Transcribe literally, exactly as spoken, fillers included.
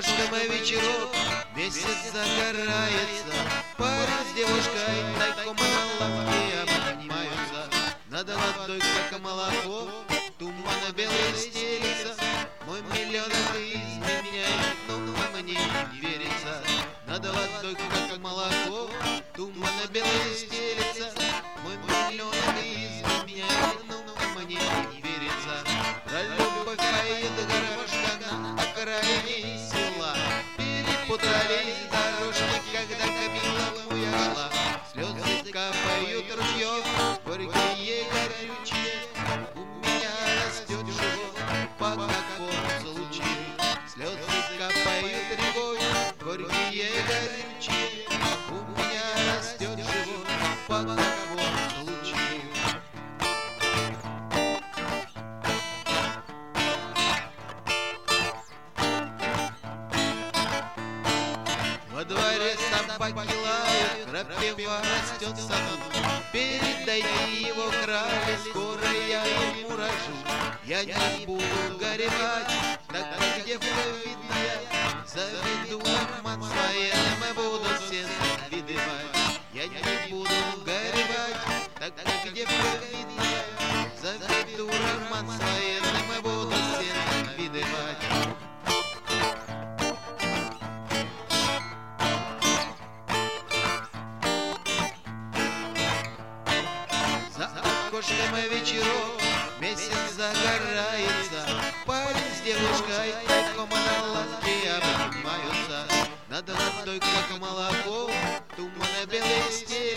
окошком вечерок месяц загорается. Парень с девушкой тайком на лавке обнимаются. Над водой, как молоко, тумана белый стелится. Мой миллион изменяет, но мне не верится. Над водой, как молоко, тумана белый стелится. Мой миллион изменяет, но мне не верится. Про любовь поет горошка на окраине села. Перепутались дорожки, когда к милому я шла. Слезы капают ручьем, горькие, горючие. У меня растет живот по какому случаю. Слезы капают рекой, горькие, горючие. У меня растет живот по какому случаю. Во дворе собаки лают, крапива растет в саду. Передайте его крале, скоро я ему рожу. Я не буду горевать, так как девка видная. Заведу обман с военным и буду всех видывать. Я не буду горевать, так как девка видная. Заведу роман с военным и буду всех видывать. Окошком вечерок месяц загорается. Парень с девушкой тайком на лавке обнимаются. Над водой, как молоко, тумана белый стелится.